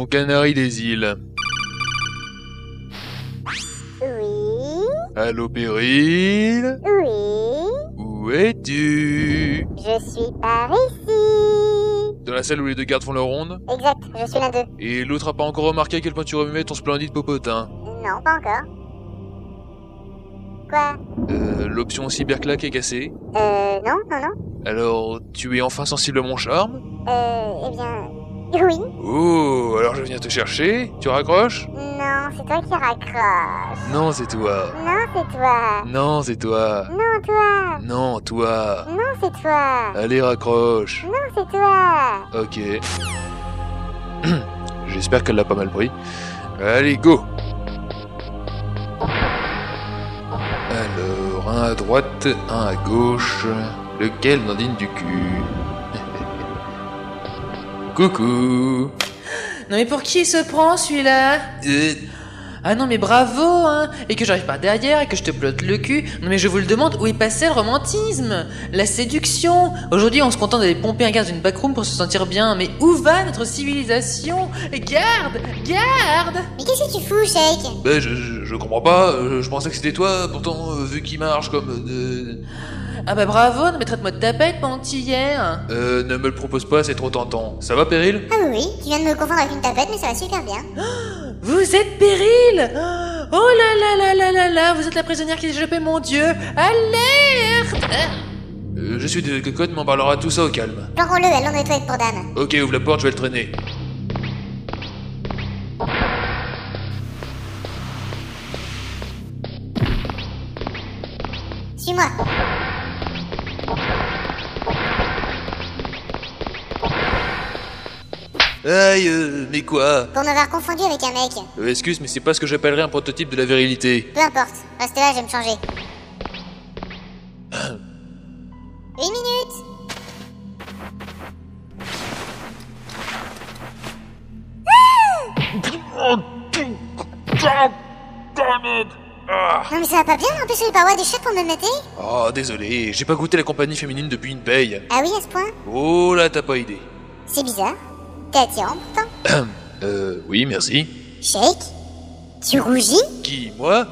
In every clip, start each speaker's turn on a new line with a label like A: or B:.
A: canari des îles.
B: Oui.
A: Allô, Péril?
B: Oui.
A: Où es-tu?
B: Je suis par ici.
A: Dans la salle où les deux gardes font leur ronde?
B: Exact, je suis l'un d'eux.
A: Et l'autre a pas encore remarqué à quel point tu remuais ton splendide popotin?
B: Non, pas encore. Quoi?
A: L'option cyberclaque est cassée?
B: Non.
A: Alors, tu es enfin sensible à mon charme?
B: Eh bien... Oui.
A: Oh, alors je viens te chercher? Tu raccroches?
B: Non, c'est toi qui raccroche.
A: Non, c'est toi.
B: Non, c'est toi.
A: Non, c'est toi.
B: Non, toi.
A: Non, toi.
B: Non, c'est toi.
A: Allez, raccroche.
B: Non, c'est toi.
A: Ok. J'espère qu'elle l'a pas mal pris. Allez, go! Alors, un à droite, un à gauche. Lequel Nandine du cul? Coucou!
C: Non mais pour qui il se prend celui-là? Ah non mais bravo hein. Et que j'arrive pas derrière et que je te plotte le cul. Non mais je vous le demande, où est passé le romantisme? La séduction? Aujourd'hui on se contente d'aller pomper un gars dans une backroom pour se sentir bien. Mais où va notre civilisation? Garde!
B: Mais qu'est-ce que tu fous, Shake?
A: Ben, je comprends pas, je pensais que c'était toi, pourtant, vu qu'il marche comme...
C: Ah bah bravo, non mais traite-moi de tapette pendant que t'y y es.
A: ne me le propose pas, c'est trop tentant. Ça va, Péril?
B: Ah oui, tu viens de me confondre avec une tapette, mais ça va super bien.
C: Vous êtes Péril? Oh là, vous êtes la prisonnière qui s'est échappée, mon Dieu. Alerte!
A: Je suis de cocotte, mais on parlera de tout ça au calme.
B: Planquons-le, allons dans les toilettes pour dame.
A: Ok, ouvre la porte, je vais le traîner.
B: Suis-moi.
A: Aïe, mais quoi?
B: Pour m'avoir confondu avec un mec.
A: Excuse, mais c'est pas ce que j'appellerais un prototype de la virilité.
B: Peu importe, reste là, je vais me changer. 1 minute. Non mais ça va pas bien d'empêcher les parois des chiottes pour me mater?
A: Oh, désolé, j'ai pas goûté la compagnie féminine depuis une paye.
B: Ah oui, à ce point?
A: Oh là, t'as pas idée.
B: C'est bizarre. T'es attirant pourtant.
A: Oui, merci.
B: Shake? Tu rougis?
A: Qui, moi?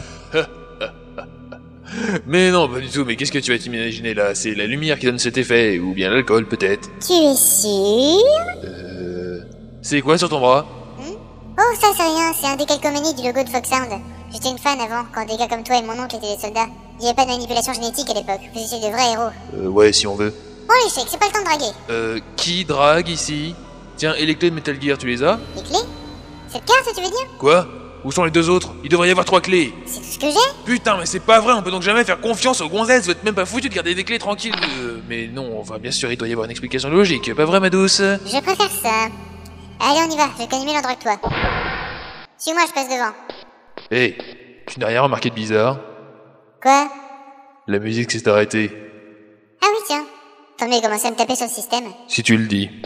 A: Mais non, pas du tout, mais qu'est-ce que tu vas t'imaginer là? C'est la lumière qui donne cet effet, ou bien l'alcool peut-être.
B: Tu es sûr?
A: C'est quoi sur ton bras?
B: Oh, ça c'est rien, c'est un décalcoménie du logo de Foxhound. J'étais une fan avant, quand des gars comme toi et mon oncle étaient des soldats. Il n'y avait pas de manipulation génétique à l'époque, vous étiez de vrais héros.
A: Ouais, si on veut.
B: Bon les Shake, c'est pas le temps de draguer.
A: Qui drague ici? Tiens, et les clés de Metal Gear, tu les as?
B: Les clés? Cette carte, tu veux dire?
A: Quoi? Où sont les deux autres? Il devrait y avoir 3 clés.
B: C'est tout ce que j'ai?
A: Putain, mais c'est pas vrai, on peut donc jamais faire confiance aux gonzesses, vous êtes même pas foutus de garder des clés tranquilles. Mais non, enfin bien sûr, il doit y avoir une explication logique, pas vrai ma douce?
B: Je préfère ça. Allez, on y va, je connais mieux l'endroit que toi. Suis-moi, je passe devant.
A: Hey, tu n'as rien remarqué de bizarre?
B: Quoi?
A: La musique s'est arrêtée.
B: Ah oui, tiens. Tant mieux, il commençait à me taper sur le système.
A: Si tu le dis.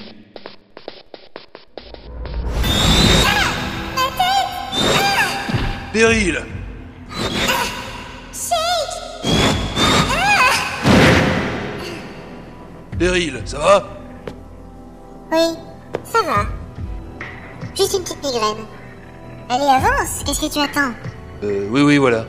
A: Péril! Péril, ça va?
B: Oui, ça va. Juste une petite migraine. Allez, avance, qu'est-ce que tu attends?
A: Oui, voilà.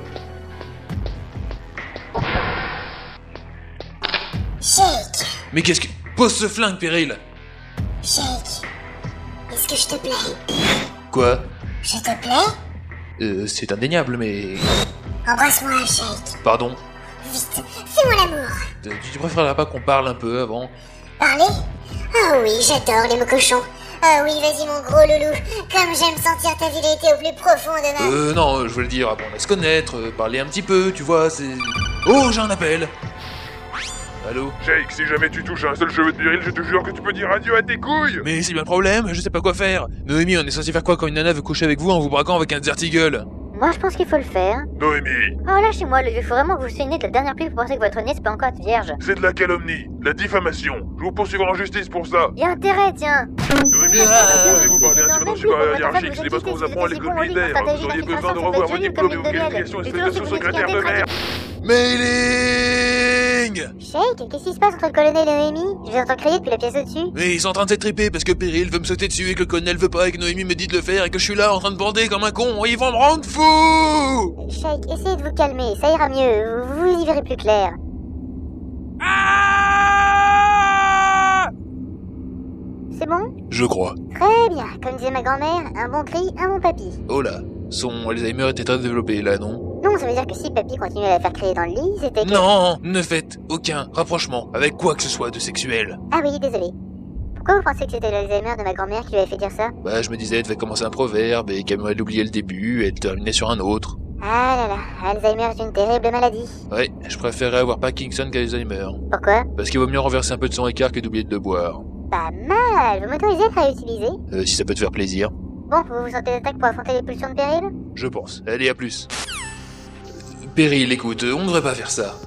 B: Shake,
A: Mais qu'est-ce que... Pose ce flingue, Péril!
B: Shake, est-ce que je te plais?
A: Quoi?
B: Je te plais?
A: C'est indéniable, mais...
B: Embrasse-moi, Shake.
A: Pardon.
B: Vite, fais-moi l'amour.
A: Tu préférerais pas qu'on parle un peu avant?
B: Parler? Ah oui, j'adore les mots cochons. Ah oui, vas-y mon gros loulou. Comme j'aime sentir ta virilité au plus profond de ma...
A: Non, je voulais dire, apprendre à se connaître, parler un petit peu, tu vois, c'est... Oh, j'ai un appel! Allô?
D: Shake, si jamais tu touches un seul cheveu de viril, je te jure que tu peux dire adieu à tes couilles.
A: Mais c'est bien le problème, je sais pas quoi faire. Noémie, on est censé faire quoi quand une nana veut coucher avec vous en vous braquant avec un Zertigel?
E: Moi, je pense qu'il faut le faire.
D: Noémie,
E: Oh, lâchez-moi, il faut vraiment que vous soyez de la dernière pluie pour penser que votre nez, c'est pas encore être vierge.
D: c'est de la calomnie, de la diffamation. Je vous poursuivrai en justice pour ça.
E: Y a intérêt, tiens.
D: Noémie, osez-vous parler ainsi à votre supérieur hiérarchique, c'est parce qu'on vous apprend à l'école militaire. Vous auriez besoin de revoir vos diplômes et vos qualifications, espèce de sous-secrétaire de merde.
A: Mais il est... King!
E: Shake, qu'est-ce qui se passe entre le colonel et Noémie? Je les entends crier depuis la pièce au-dessus.
A: Mais ils sont en train de s'étriper parce que Péril veut me sauter dessus et que le colonel veut pas et que Noémie me dit de le faire et que je suis là en train de bander comme un con. Ils vont me rendre fou!
E: Shake, essayez de vous calmer, ça ira mieux, vous y verrez plus clair. C'est bon?
A: Je crois.
E: Très bien, comme disait ma grand-mère, un bon cri, un bon papy.
A: Oh là, son Alzheimer était très développé là, non?
E: Non, ça veut dire que si papy continuait à la faire crier dans le lit, c'était que...
A: Non, ne faites aucun rapprochement avec quoi que ce soit de sexuel.
E: Ah oui, désolé. Pourquoi vous pensez que c'était l'Alzheimer de ma grand-mère qui lui avait fait dire ça?
A: Bah, je me disais, elle devait commencer un proverbe et qu'elle m'aurait oublié le début et de terminer sur un autre.
E: Ah là là, Alzheimer est une terrible maladie.
A: Ouais, je préférerais avoir Parkinson qu'Alzheimer.
E: Pourquoi?
A: Parce qu'il vaut mieux renverser un peu de son écart que d'oublier de le boire.
E: Pas mal, vous m'autorisez à réutiliser?
A: Si ça peut te faire plaisir.
E: Bon, vous vous sentez d'attaque pour affronter les pulsions de péril?
A: Je pense. Allez, à plus. Péril, écoute, on ne devrait pas faire ça.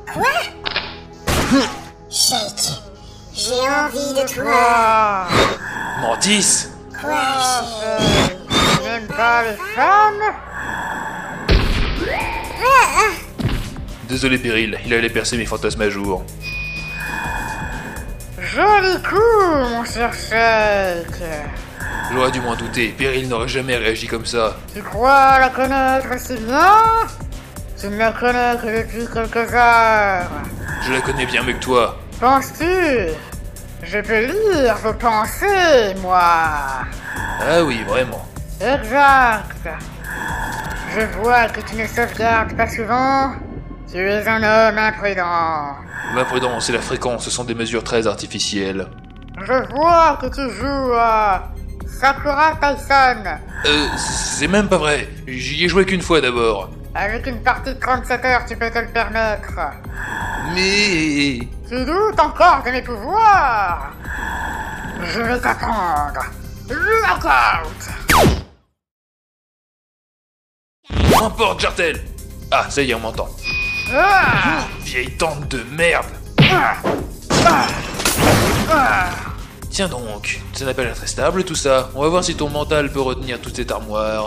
B: Shake, j'ai envie de toi.
A: Mantis!
B: Quoi, Shake?
F: Tu n'aimes pas les femmes?
A: Désolé, Péril, il allait percer mes fantasmes à jour.
F: Joli coup, mon cher Shake.
A: J'aurais dû m'en douter, Péril n'aurait jamais réagi comme ça.
F: Tu crois la connaître si bien? Tu ne la connais que depuis quelques heures.
A: Je la connais bien mieux que toi.
F: Penses-tu? Je peux lire vos pensées, moi.
A: Ah oui, vraiment.
F: Exact. Je vois que tu ne sauvegardes pas souvent. Tu es un homme imprudent.
A: L'imprudence et la fréquence sont des mesures très artificielles.
F: Je vois que tu joues à Sakura Tyson.
A: C'est même pas vrai. J'y ai joué qu'une fois d'abord.
F: Avec une partie de 37 heures, tu peux te le permettre.
A: Mais...
F: Tu doutes encore de mes pouvoirs? Je vais t'apprendre. Lockout!
A: Emporte, Jartel! Ah, ça y est, on m'entend.
F: Ah!
A: Vieille tante de merde! Tiens donc, ça n'a pas l'air très stable tout ça. On va voir si ton mental peut retenir toute cette armoire.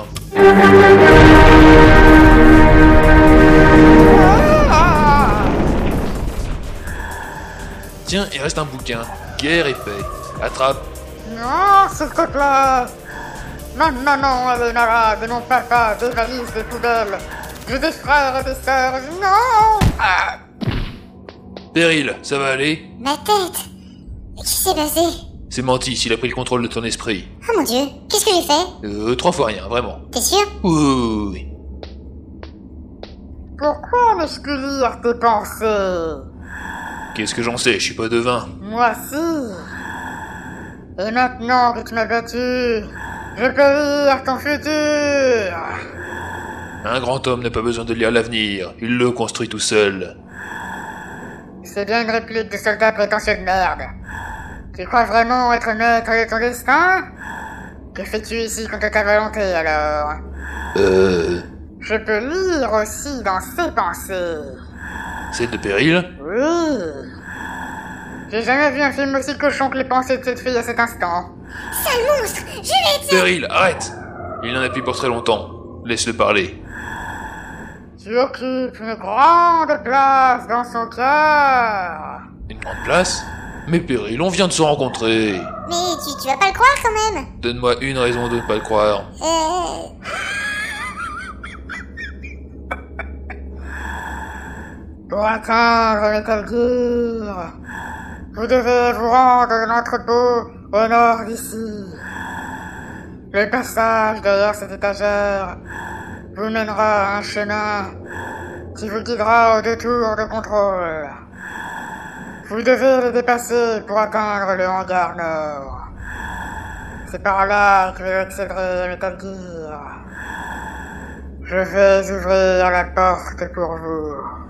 A: Tiens, il reste un bouquin. Guerre et paix. Attrape.
F: Non, s'il te plaît. Non, elle est malade, et non papa, des valises, des poubelles. J'ai des frères et des sœurs, non! Ah.
A: Péril, ça va aller?
B: Ma tête. Qu'est-ce qui s'est passé?
A: C'est Mantis, il a pris le contrôle de ton esprit.
B: Oh mon dieu, qu'est-ce que j'ai fait?
A: 3 fois rien, vraiment.
B: T'es sûr?
A: Oui.
F: Pourquoi me-je pu lire tes pensées?
A: Qu'est-ce que j'en sais, je suis pas devin.
F: Moi si. Et maintenant que tu m'as battu, je peux lire ton futur.
A: Un grand homme n'a pas besoin de lire l'avenir, il le construit tout seul.
F: C'est bien une réplique de soldat prétentieux de merde. Tu crois vraiment être maître de ton destin? Que fais-tu ici contre ta volonté alors? Je peux lire aussi dans ses pensées.
A: C'est de Péril?
F: Oui. J'ai jamais vu un film aussi cochon que les pensées de cette fille à cet instant.
B: Sale monstre! Je vais te...
A: Péril, arrête! Il n'en a plus pour très longtemps. Laisse-le parler.
F: Tu occupes une grande place dans son cœur.
A: Une grande place? Mais Péril, on vient de se rencontrer.
B: Mais tu vas pas le croire quand même?
A: Donne-moi une raison de ne pas le croire.
F: Pour atteindre Metal Gear, vous devez vous rendre dans l'entrepôt au nord d'ici. Le passage derrière cette étagère vous mènera à un chemin qui vous guidera aux 2 tours de contrôle. Vous devez les dépasser pour atteindre le hangar nord. C'est par là que vous accéderez à Metal Gear. Je vais ouvrir la porte pour vous.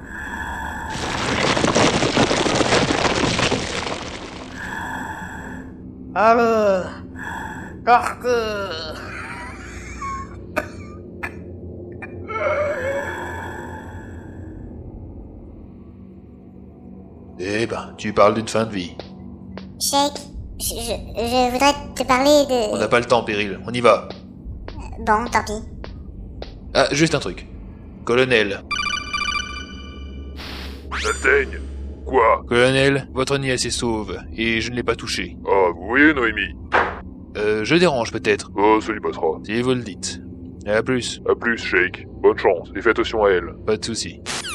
F: Allez, partez!
A: Eh ben, tu parles d'une fin de vie.
B: Shake, je voudrais te parler de...
A: On n'a pas le temps, Péril, on y va.
B: Bon, tant pis.
A: Ah, juste un truc. Colonel.
D: J'atteigne. Quoi?
A: Colonel, votre nièce est sauve, et je ne l'ai pas touchée.
D: Ah, vous voyez, Noémie?
A: Je dérange peut-être.
D: Oh, ça lui passera.
A: Si vous le dites. À plus.
D: À plus, Shake. Bonne chance, et fais attention à elle.
A: Pas de soucis.